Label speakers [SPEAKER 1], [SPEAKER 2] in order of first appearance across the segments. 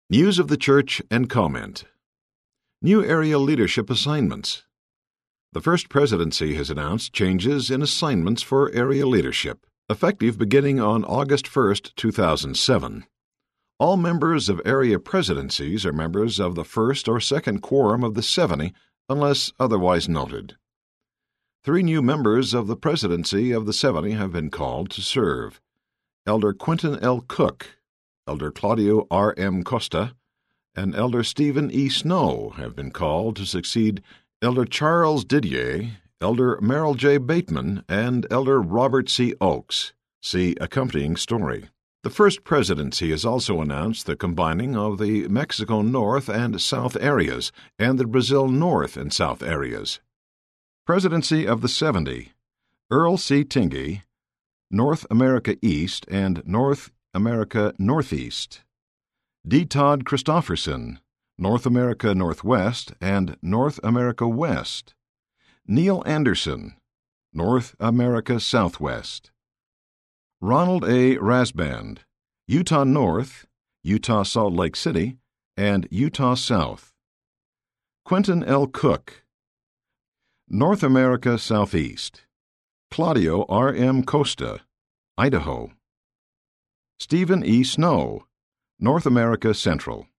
[SPEAKER 1] News of the Church and Comment. New area leadership assignments. The First Presidency has announced changes in assignments for area leadership, effective beginning on August 1, 2007. All members of area presidencies are members of the first or second quorum of the 70, unless otherwise noted. 3 new members of the presidency of the 70 have been called to serve: Elder Quentin L. Cook, Elder Claudio R. M. Costa, and Elder Stephen E. Snow have been called to succeed Elder Charles Didier, Elder Merrill J. Bateman, and Elder Robert C. Oakes. See accompanying story. The First Presidency has also announced the combining of the Mexico North and South areas and the Brazil North and South areas. Presidency of the 70: Earl C. Tingey, North America East and North America Northeast; D. Todd Christofferson, North America Northwest and North America West; Neil Anderson, North America Southwest; Ronald A. Rasband, Utah North, Utah Salt Lake City, and Utah South; Quentin L. Cook, North America Southeast; Claudio R. M. Costa, Idaho; Stephen E. Snow, North America Central.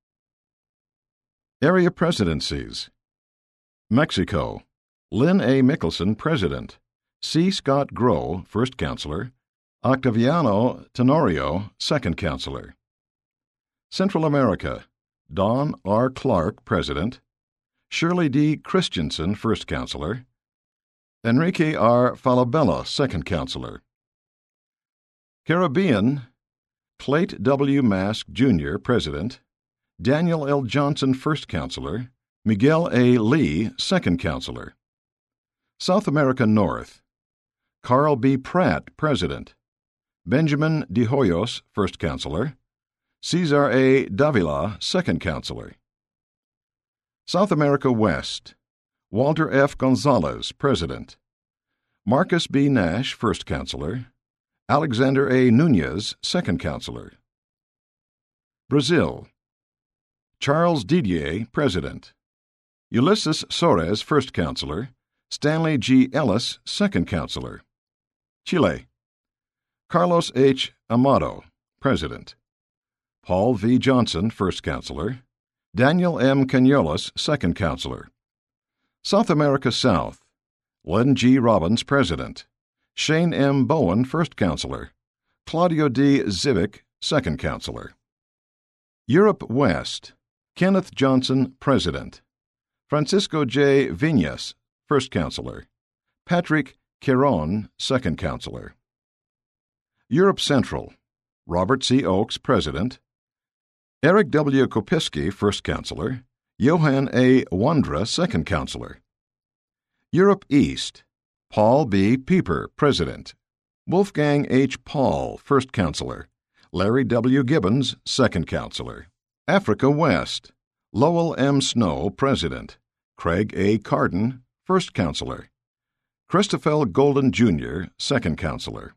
[SPEAKER 1] Area Presidencies: Mexico: Lynn A. Mickelson, President; C. Scott Grow, First Counselor; Octaviano Tenorio, Second Counselor. Central America: Don R. Clark, President; Shirley D. Christensen, First Counselor; Enrique R. Falabella, Second Counselor. Caribbean: Clayt W. Mask, Jr., President; Daniel L. Johnson, First Counselor; Miguel A. Lee, Second Counselor. South America North: Carl B. Pratt, President; Benjamin De Hoyos, First Counselor; Cesar A. Davila, Second Counselor. South America West: Walter F. Gonzalez, President; Marcus B. Nash, First Counselor; Alexander A. Nunez, Second Counselor. Brazil: Charles Didier, President; Ulysses Soares, First Counselor; Stanley G. Ellis, Second Counselor. Chile: Carlos H. Amado, President; Paul V. Johnson, First Counselor; Daniel M. Cañolas, Second Counselor. South America South: Len G. Robbins, President; Shane M. Bowen, First Counselor; Claudio D. Zivic, Second Counselor. Europe West: Kenneth Johnson, President; Francisco J. Viñas, First Counselor; Patrick Queiron, Second Counselor. Europe Central: Robert C. Oakes, President; Eric W. Kopiski, First Counselor; Johann A. Wandra, Second Counselor. Europe East: Paul B. Pieper, President; Wolfgang H. Paul, First Counselor; Larry W. Gibbons, Second Counselor. Africa West: Lowell M. Snow, President; Craig A. Carden, First Counselor; Christopher Golden, Jr., Second Counselor.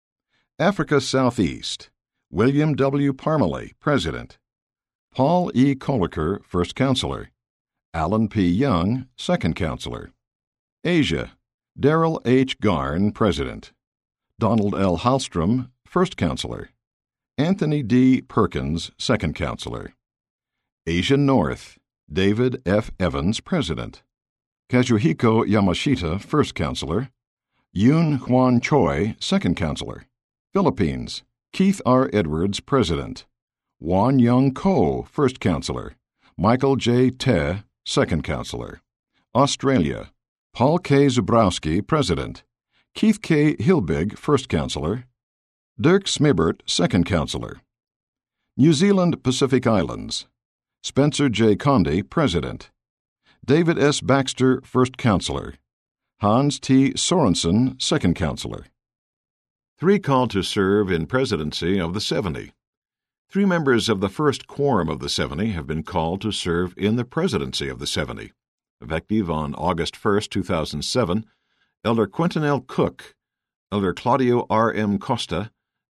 [SPEAKER 1] Africa Southeast: William W. Parmalee, President; Paul E. Koliker, First Counselor; Alan P. Young, Second Counselor. Asia: Darrell H. Garn, President; Donald L. Hallstrom, First Counselor; Anthony D. Perkins, Second Counselor. Asia North: David F. Evans, President; Kazuhiko Yamashita, First Counselor; Yoon Hwan Choi, Second Counselor. Philippines: Keith R. Edwards, President; Wan Young Ko, First Counselor; Michael J. Te, Second Counselor. Australia: Paul K. Zubrowski, President; Keith K. Hilbig, First Counselor; Dirk Smibert, Second Counselor. New Zealand Pacific Islands: Spencer J. Condi, President; David S. Baxter, First Counselor; Hans T. Sorensen, Second Counselor. 3 called to serve in presidency of the 70. 3 members of the first quorum of the 70 have been called to serve in the presidency of the 70. Effective on August 1, 2007, Elder Quentin L. Cook, Elder Claudio R. M. Costa,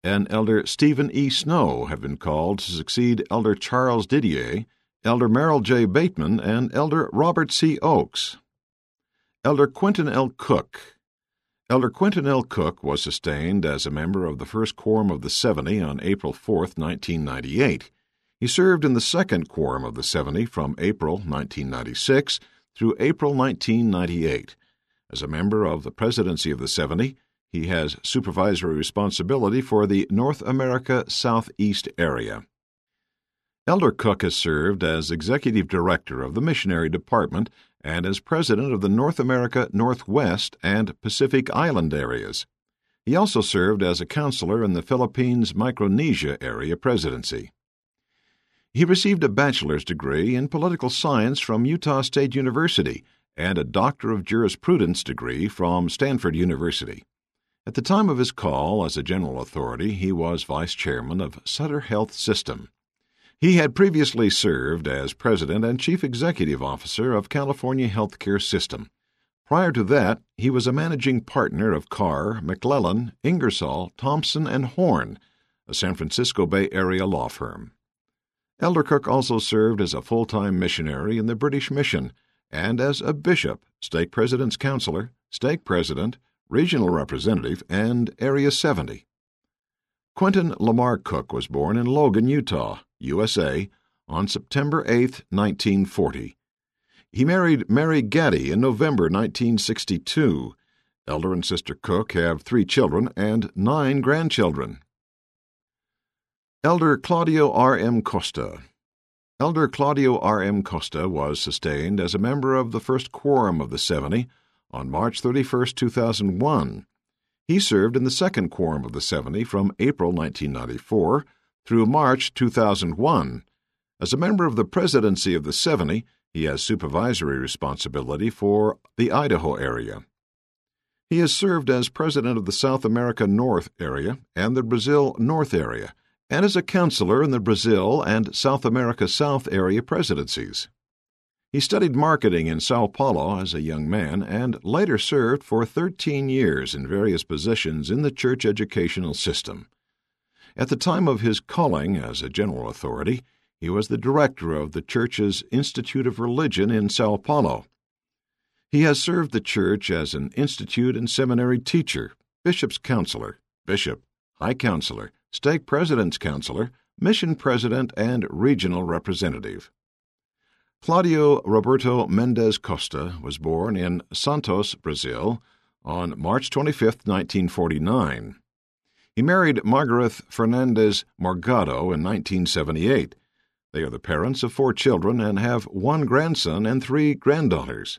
[SPEAKER 1] and Elder Stephen E. Snow have been called to succeed Elder Charles Didier, Elder Merrill J. Bateman, and Elder Robert C. Oakes. Elder Quentin L. Cook. Elder Quentin L. Cook was sustained as a member of the First Quorum of the 70 on April 4, 1998. He served in the Second Quorum of the 70 from April 1996 through April 1998. As a member of the Presidency of the 70, he has supervisory responsibility for the North America Southeast area. Elder Cook has served as Executive Director of the Missionary Department and as President of the North America Northwest and Pacific Island areas. He also served as a counselor in the Philippines Micronesia Area Presidency. He received a bachelor's degree in political science from Utah State University and a Doctor of Jurisprudence degree from Stanford University. At the time of his call as a general authority, he was vice chairman of Sutter Health System. He had previously served as president and chief executive officer of California Healthcare System. Prior to that, he was a managing partner of Carr, McClellan, Ingersoll, Thompson, and Horn, a San Francisco Bay Area law firm. Elder Cook also served as a full-time missionary in the British Mission and as a bishop, stake president's counselor, stake president, regional representative, and Area 70. Quentin Lamar Cook was born in Logan, Utah, USA, on September 8, 1940. He married Mary Gaddy in November 1962. Elder and Sister Cook have 3 children and 9 grandchildren. Elder Claudio R. M. Costa. Elder Claudio R. M. Costa was sustained as a member of the First Quorum of the 70 on March 31, 2001. He served in the Second Quorum of the 70 from April 1994 through March 2001. As a member of the Presidency of the 70, he has supervisory responsibility for the Idaho area. He has served as president of the South America North area and the Brazil North area, and as a counselor in the Brazil and South America South area presidencies. He studied marketing in Sao Paulo as a young man and later served for 13 years in various positions in the church educational system. At the time of his calling as a general authority, he was the director of the church's Institute of Religion in Sao Paulo. He has served the church as an institute and seminary teacher, bishop's counselor, bishop, high counselor, stake president's counselor, mission president, and regional representative. Claudio Roberto Mendes Costa was born in Santos, Brazil, on March 25, 1949. He married Margaret Fernandez Morgado in 1978. They are the parents of 4 children and have 1 grandson and 3 granddaughters.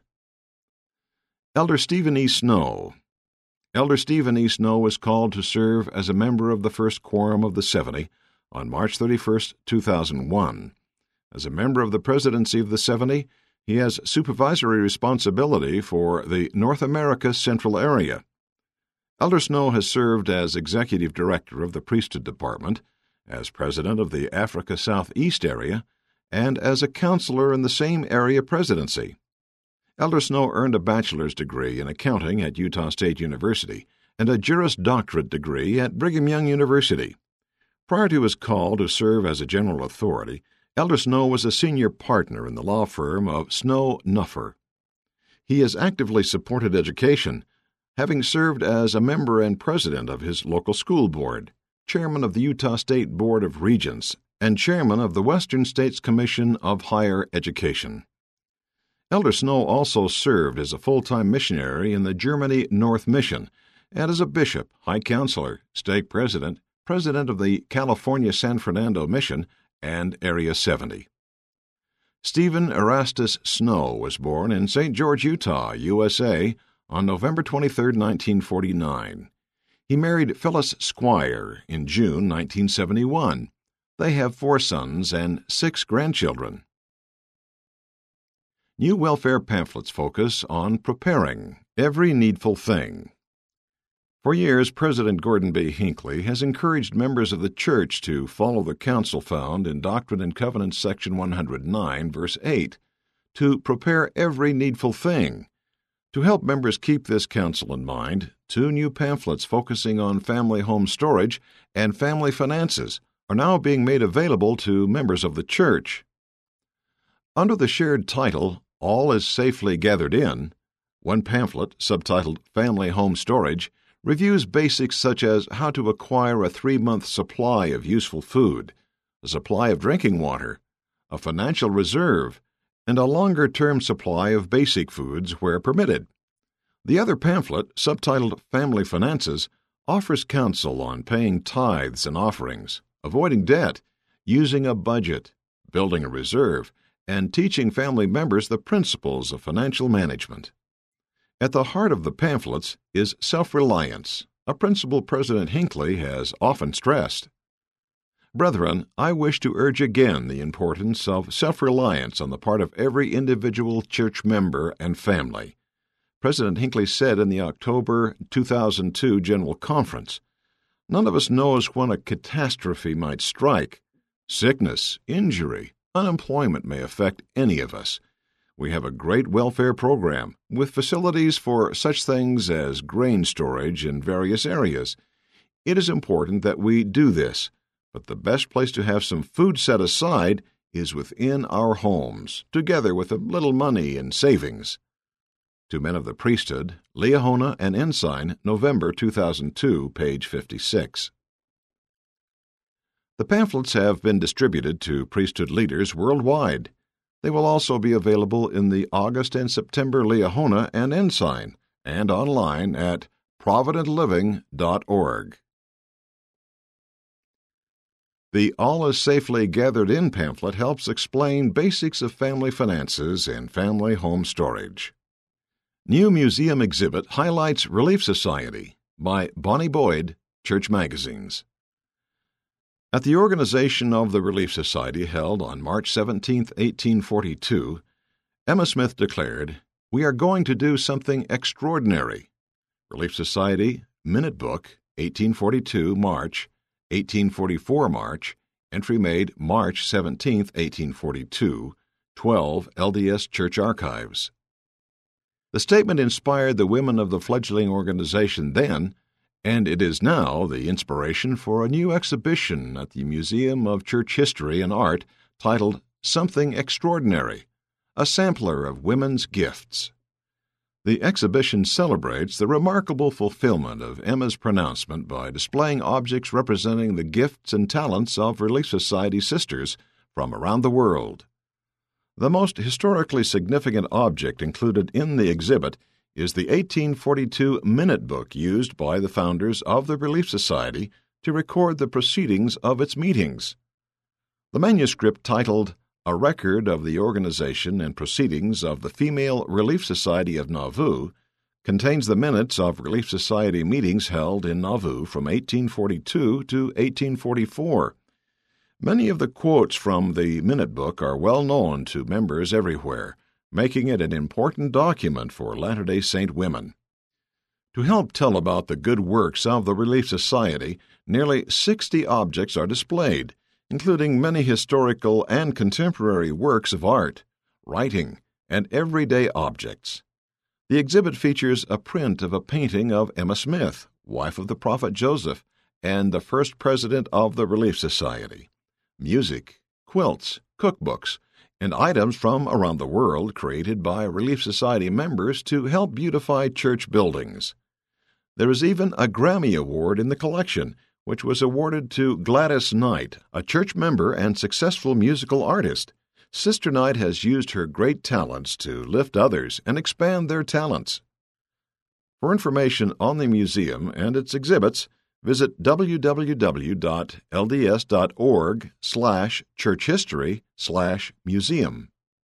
[SPEAKER 1] Elder Stephen E. Snow. Elder Stephen E. Snow was called to serve as a member of the First Quorum of the 70 on March 31, 2001. As a member of the Presidency of the 70, he has supervisory responsibility for the North America Central area. Elder Snow has served as Executive Director of the Priesthood Department, as President of the Africa Southeast area, and as a counselor in the same area presidency. Elder Snow earned a bachelor's degree in accounting at Utah State University and a Juris Doctorate degree at Brigham Young University. Prior to his call to serve as a general authority, Elder Snow was a senior partner in the law firm of Snow Nuffer. He has actively supported education, having served as a member and president of his local school board, chairman of the Utah State Board of Regents, and chairman of the Western States Commission of Higher Education. Elder Snow also served as a full-time missionary in the Germany North Mission and as a bishop, high counselor, stake president, president of the California San Fernando Mission, and Area 70. Stephen Erastus Snow was born in St. George, Utah, USA, on November 23, 1949. He married Phyllis Squire in June 1971. They have 4 sons and 6 grandchildren. New welfare pamphlets focus on preparing every needful thing. For years, President Gordon B. Hinckley has encouraged members of the church to follow the counsel found in Doctrine and Covenants section 109, verse 8, to prepare every needful thing, To help members keep this counsel in mind, 2 new pamphlets focusing on family home storage and family finances are now being made available to members of the church. Under the shared title, All is Safely Gathered In, one pamphlet, subtitled Family Home Storage, reviews basics such as how to acquire a 3-month supply of useful food, a supply of drinking water, a financial reserve, and a longer-term supply of basic foods where permitted. The other pamphlet, subtitled Family Finances, offers counsel on paying tithes and offerings, avoiding debt, using a budget, building a reserve, and teaching family members the principles of financial management. At the heart of the pamphlets is self-reliance, a principle President Hinckley has often stressed. Brethren, I wish to urge again the importance of self-reliance on the part of every individual church member and family. President Hinckley said in the October 2002 General Conference, "None of us knows when a catastrophe might strike. Sickness, injury, unemployment may affect any of us. We have a great welfare program with facilities for such things as grain storage in various areas. It is important that we do this, but the best place to have some food set aside is within our homes, together with a little money in savings." To Men of the Priesthood, Liahona and Ensign, November 2002, page 56. The pamphlets have been distributed to priesthood leaders worldwide. They will also be available in the August and September Liahona and Ensign, and online at providentliving.org. The All is Safely Gathered In pamphlet helps explain basics of family finances and family home storage. New museum exhibit highlights Relief Society by Bonnie Boyd, Church Magazines. At the organization of the Relief Society held on March 17, 1842, Emma Smith declared, "We are going to do something extraordinary." Relief Society, Minute Book, 1842, March, 1844, March, entry made March 17, 1842, 12 LDS Church Archives. The statement inspired the women of the fledgling organization then, and it is now the inspiration for a new exhibition at the Museum of Church History and Art titled Something Extraordinary, a sampler of women's gifts. The exhibition celebrates the remarkable fulfillment of Emma's pronouncement by displaying objects representing the gifts and talents of Relief Society sisters from around the world. The most historically significant object included in the exhibit is the 1842 Minute Book used by the founders of the Relief Society to record the proceedings of its meetings. The manuscript, titled A Record of the Organization and Proceedings of the Female Relief Society of Nauvoo, contains the minutes of Relief Society meetings held in Nauvoo from 1842 to 1844. Many of the quotes from the Minute Book are well known to members everywhere, making it an important document for Latter-day Saint women. To help tell about the good works of the Relief Society, nearly 60 objects are displayed, including many historical and contemporary works of art, writing, and everyday objects. The exhibit features a print of a painting of Emma Smith, wife of the prophet Joseph, and the first president of the Relief Society, music, quilts, cookbooks, and items from around the world created by Relief Society members to help beautify church buildings. There is even a Grammy Award in the collection, which was awarded to Gladys Knight, a church member and successful musical artist. Sister Knight has used her great talents to lift others and expand their talents. For information on the museum and its exhibits, visit www.lds.org/churchhistory/museum.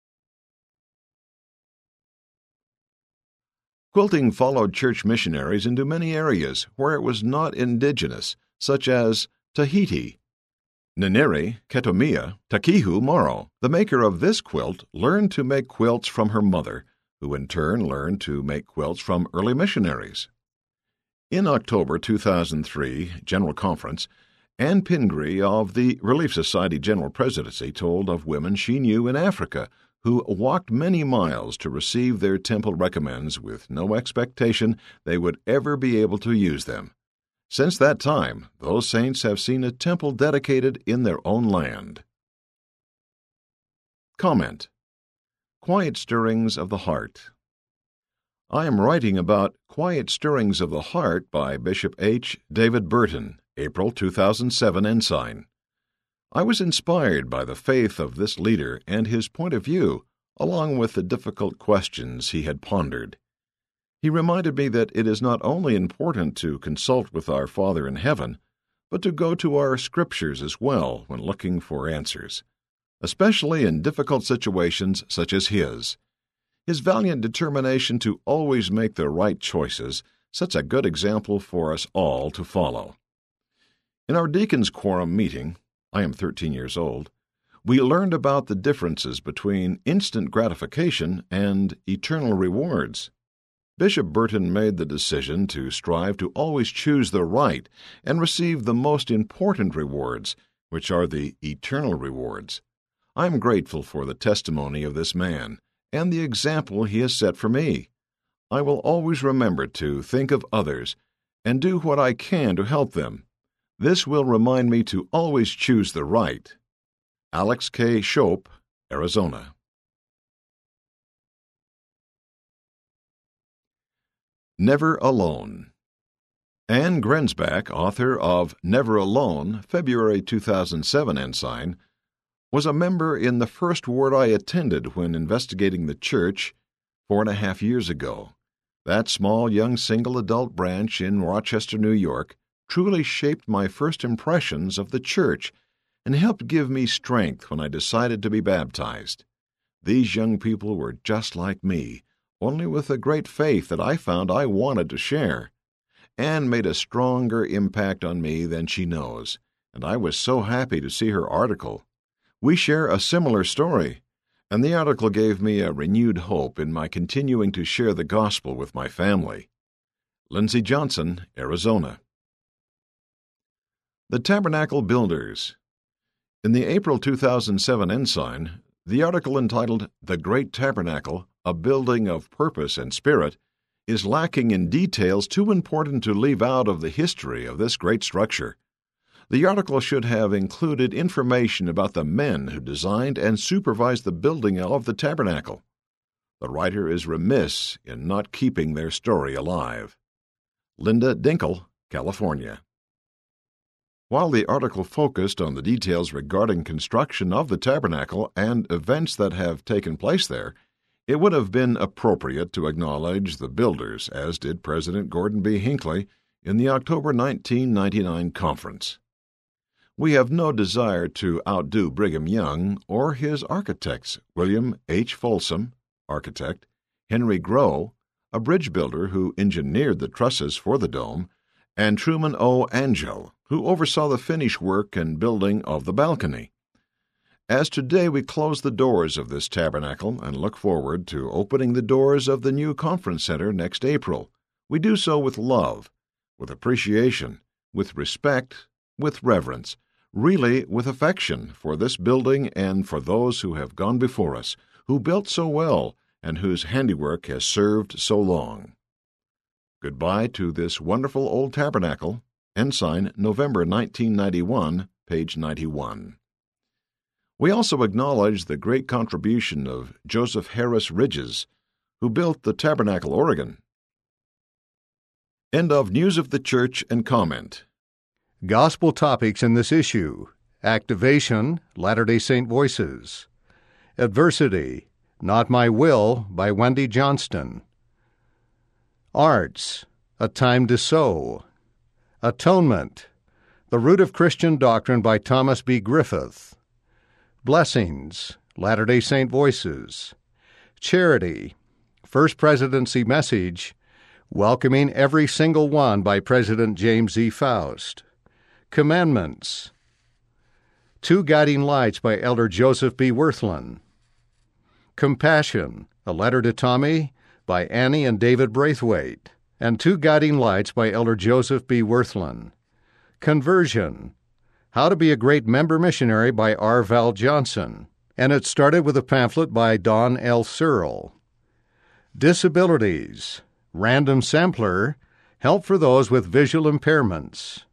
[SPEAKER 1] Quilting followed church missionaries into many areas where it was not indigenous, such as Tahiti. Naneri Ketomia Takihu Moro, the maker of this quilt, learned to make quilts from her mother, who in turn learned to make quilts from early missionaries. In October 2003 General Conference, Anne Pingree of the Relief Society General Presidency told of women she knew in Africa who walked many miles to receive their temple recommends with no expectation they would ever be able to use them. Since that time, those saints have seen a temple dedicated in their own land. Comment. Quiet Stirrings of the Heart. I am writing about Quiet Stirrings of the Heart by Bishop H. David Burton, April 2007 Ensign. I was inspired by the faith of this leader and his point of view, along with the difficult questions he had pondered. He reminded me that it is not only important to consult with our Father in heaven, but to go to our Scriptures as well when looking for answers, especially in difficult situations such as his. His valiant determination to always make the right choices sets a good example for us all to follow. In our Deacons' Quorum meeting, I am 13 years old, we learned about the differences between instant gratification and eternal rewards. Bishop Burton made the decision to strive to always choose the right and receive the most important rewards, which are the eternal rewards. I am grateful for the testimony of this man and the example he has set for me. I will always remember to think of others and do what I can to help them. This will remind me to always choose the right. Alex K. Shope, Arizona. Never Alone. Anne Grensbach, author of Never Alone, February 2007 Ensign, was a member in the first ward I attended when investigating the church 4.5 years ago. That small young single adult branch in Rochester, New York, truly shaped my first impressions of the church and helped give me strength when I decided to be baptized. These young people were just like me, only with a great faith that I found I wanted to share. Anne made a stronger impact on me than she knows, and I was so happy to see her article. We share a similar story, and the article gave me a renewed hope in my continuing to share the gospel with my family. Lindsey Johnson, Arizona. The Tabernacle Builders. In the April 2007 Ensign, the article entitled The Great Tabernacle, A Building of Purpose and Spirit, is lacking in details too important to leave out of the history of this great structure. The article should have included information about the men who designed and supervised the building of the tabernacle. The writer is remiss in not keeping their story alive. Linda Dinkle, California. While the article focused on the details regarding construction of the tabernacle and events that have taken place there, it would have been appropriate to acknowledge the builders, as did President Gordon B. Hinckley in the October 1999 conference. We have no desire to outdo Brigham Young or his architects, William H. Folsom, architect, Henry Grow, a bridge builder who engineered the trusses for the dome, and Truman O. Angell, who oversaw the finish work and building of the balcony. As today we close the doors of this tabernacle and look forward to opening the doors of the new conference center next April, we do so with love, with appreciation, with respect, with reverence, really with affection for this building and for those who have gone before us, who built so well and whose handiwork has served so long. Goodbye to this wonderful old tabernacle. Ensign, November 1991, page 91. We also acknowledge the great contribution of Joseph Harris Ridges, who built the Tabernacle, Oregon. End of News of the Church and Comment.
[SPEAKER 2] Gospel topics in this issue: Activation, Latter-day Saint Voices; Adversity, Not My Will, by Wendy Johnston; Arts, A Time to Sow; Atonement, The Root of Christian Doctrine, by Thomas B. Griffith; Blessings, Latter-day Saint Voices; Charity, First Presidency Message, Welcoming Every Single One, by President James E. Faust; Commandments, Two Guiding Lights, by Elder Joseph B. Wirthlin; Compassion, A Letter to Tommy, by Annie and David Braithwaite; and Two Guiding Lights, by Elder Joseph B. Wirthlin; Conversion, How to Be a Great Member Missionary, by R. Val Johnson; and it started with a pamphlet by Don L. Searle. Disabilities, Random Sampler, help for those with visual impairments.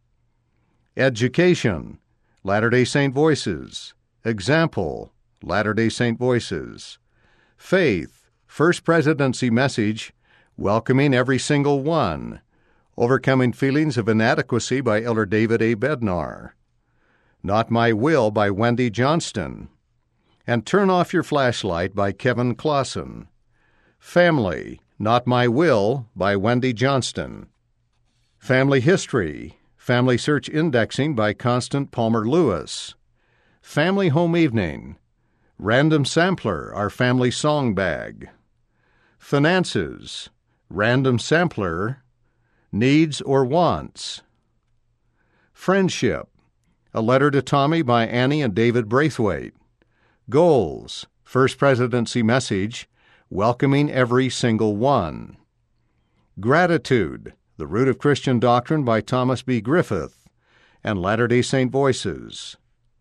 [SPEAKER 2] Education, Latter-day Saint Voices. Example, Latter-day Saint Voices. Faith, First Presidency Message, Welcoming Every Single One. Overcoming Feelings of Inadequacy by Elder David A. Bednar. Not My Will by Wendy Johnston. And Turn Off Your Flashlight by Kevin Clausen. Family, Not My Will by Wendy Johnston. Family History, Family Search Indexing by Constant Palmer Lewis. Family Home Evening, Random Sampler, Our Family Song Bag. Finances, Random Sampler, Needs or Wants. Friendship, A Letter to Tommy by Annie and David Braithwaite. Goals, First Presidency Message, Welcoming Every Single One. Gratitude, The Root of Christian Doctrine by Thomas B. Griffith and Latter-day Saint Voices.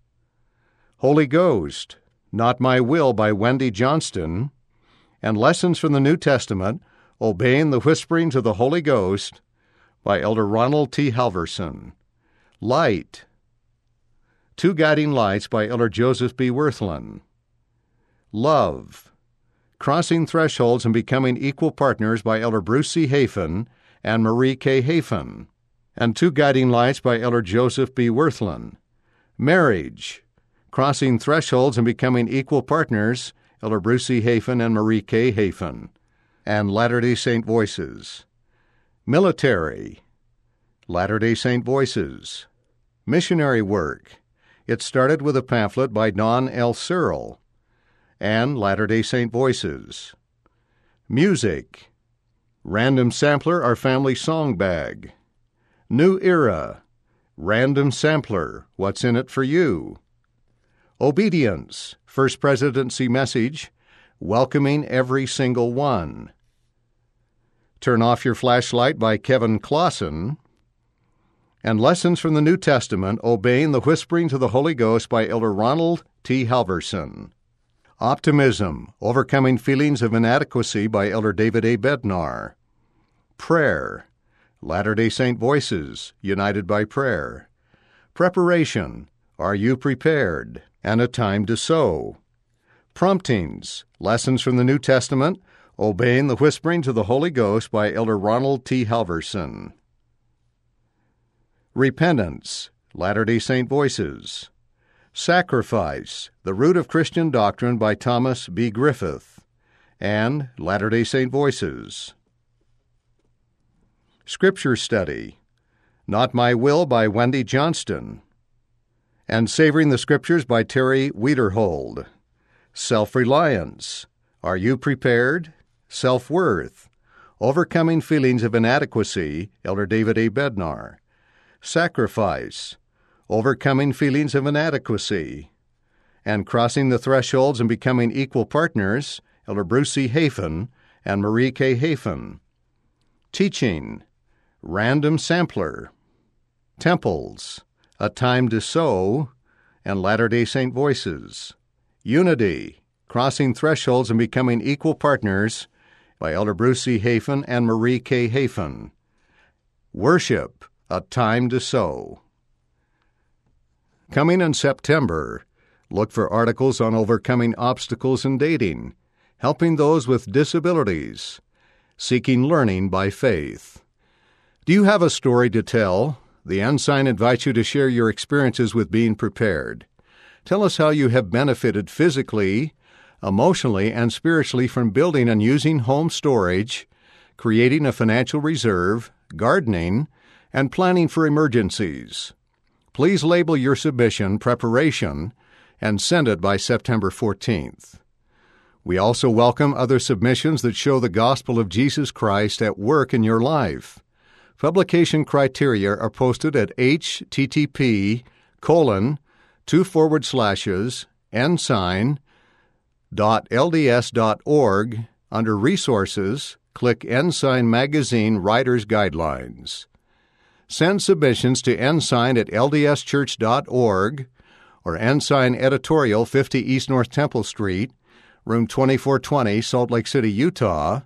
[SPEAKER 2] Holy Ghost, Not My Will by Wendy Johnston, and Lessons from the New Testament, Obeying the Whisperings of the Holy Ghost by Elder Ronald T. Halverson. Light, Two Guiding Lights by Elder Joseph B. Wirthlin. Love, Crossing Thresholds and Becoming Equal Partners by Elder Bruce C. Hafen and Marie K. Hafen, and Two Guiding Lights by Elder Joseph B. Wirthlin. Marriage, Crossing Thresholds and Becoming Equal Partners, Elder Bruce C. Hafen and Marie K. Hafen, and Latter-day Saint Voices. Military, Latter-day Saint Voices. Missionary Work, It Started with a Pamphlet by Don L. Searle, and Latter-day Saint Voices. Music, Random Sampler, Our Family Song Bag. New Era, Random Sampler, What's in It for You. Obedience, First Presidency Message, Welcoming Every Single One. Turn Off Your Flashlight by Kevin Clausen, and Lessons from the New Testament, Obeying the Whisperings of the Holy Ghost by Elder Ronald T. Halverson. Optimism, Overcoming Feelings of Inadequacy by Elder David A. Bednar. Prayer, Latter-day Saint Voices, United by Prayer. Preparation, Are You Prepared? And A Time to Sow. Promptings, Lessons from the New Testament, Obeying the Whisperings of the Holy Ghost by Elder Ronald T. Halverson. Repentance, Latter-day Saint Voices. Sacrifice, The Root of Christian Doctrine by Thomas B. Griffith and Latter-day Saint Voices. Scripture Study, Not My Will by Wendy Johnston, and Savoring the Scriptures by Terry Wiederhold. Self-reliance, Are You Prepared? Self-worth, Overcoming Feelings of Inadequacy, Elder David A. Bednar. Sacrifice, Overcoming Feelings of Inadequacy, and Crossing the Thresholds and Becoming Equal Partners, Elder Bruce C. Hafen and Marie K. Hafen. Teaching, Random Sampler. Temples, A Time to Sow, and Latter-day Saint Voices. Unity, Crossing Thresholds and Becoming Equal Partners by Elder Bruce C. Hafen and Marie K. Hafen. Worship, A Time to Sow. Coming in September, look for articles on overcoming obstacles in dating, helping those with disabilities, seeking learning by faith. Do you have a story to tell? The Ensign invites you to share your experiences with being prepared. Tell us how you have benefited physically, emotionally, and spiritually from building and using home storage, creating a financial reserve, gardening, and planning for emergencies. Please label your submission Preparation and send it by September 14th. We also welcome other submissions that show the gospel of Jesus Christ at work in your life. Publication criteria are posted at http://ensign.lds.org. Under Resources, click Ensign Magazine Writer's Guidelines. Send submissions to ensign@ldschurch.org or Ensign Editorial, 50 East North Temple Street, room 2420, Salt Lake City, Utah,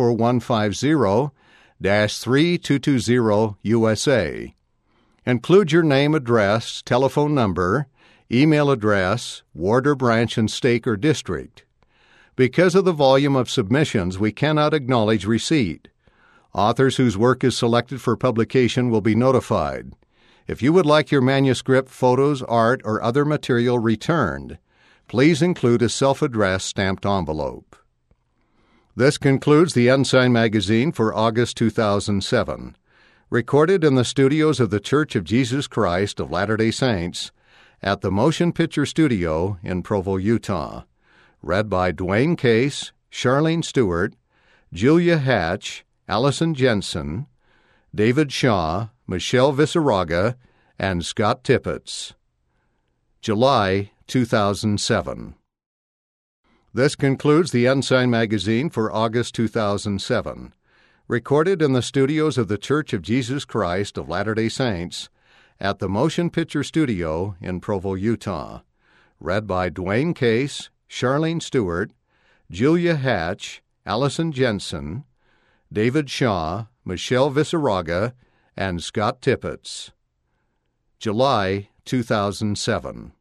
[SPEAKER 2] 84150-3220 USA. Include your name, address, telephone number, email address, ward or branch and stake or district. Because of the volume of submissions, we cannot acknowledge receipt. Authors whose work is selected for publication will be notified. If you would like your manuscript, photos, art, or other material returned, please include a self-addressed stamped envelope. This concludes the Ensign Magazine for August 2007. Recorded in the studios of the Church of Jesus Christ of Latter-day Saints at the Motion Picture Studio in Provo, Utah. Read by Dwayne Case, Charlene Stewart, Julia Hatch, Allison Jensen, David Shaw, Michelle Visaraga, and Scott Tippett. July 2007. This concludes the Ensign Magazine for August 2007. Recorded in the studios of the Church of Jesus Christ of Latter-day Saints at the Motion Picture Studio in Provo, Utah. Read by Dwayne Case, Charlene Stewart, Julia Hatch, Allison Jensen, David Shaw, Michelle Visaraga, and Scott Tippett. July 2007.